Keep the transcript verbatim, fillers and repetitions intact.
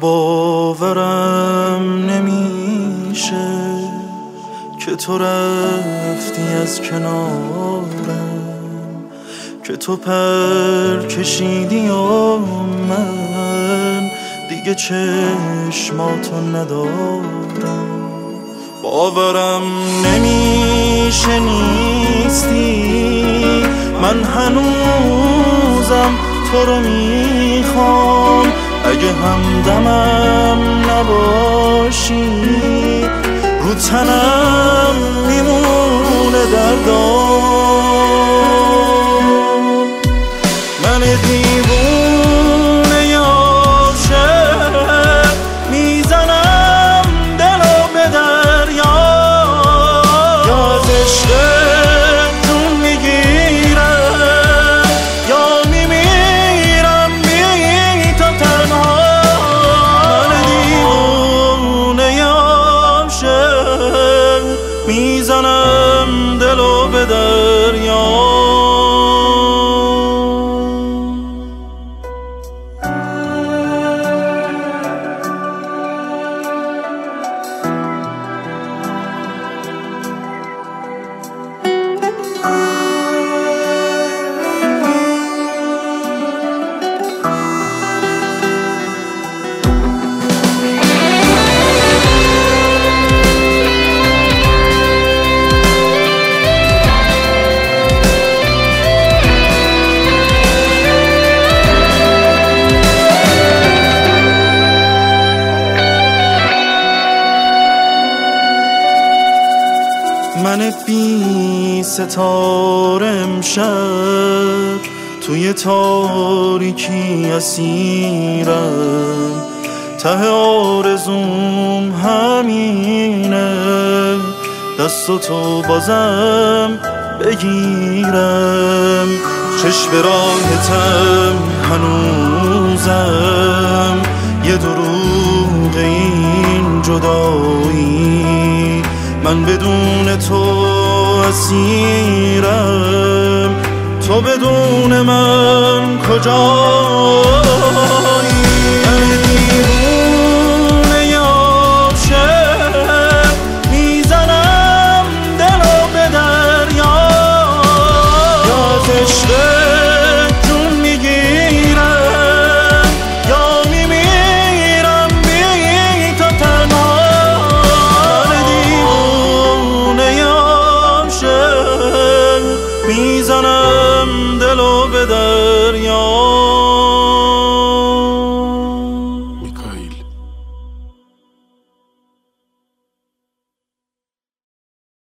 باورم نمیشه که تو رفتی از کنارم، که تو پر کشیدی و من دیگه چشماتو ندارم. باورم نمیشه نیستی، من هنوزم تو رو میخوام. اگه همدمم نباشی رو تنم میمونه دردام. من دیوونه عاشق میزنم دلو به دریا، یا از عشقت جون میگیرم یا میمیرم بی تو تنها. من دیوونه عاشق میزنم دلو به دریا. من بی ستاره امشب توی تاریکی اسیرم، ته آرزوم همینه دست تو بازم بگیرم. چشم راهتم هنوزم یه دروغ این جدایی، من بدون تو اسیرم، تو بدون من کجایی؟ من دیوونه عاشق میزنم دلو به دریا، یا از عشقت جون میگیرم یا میمیرم بی تو تنها. من دیوونه عاشق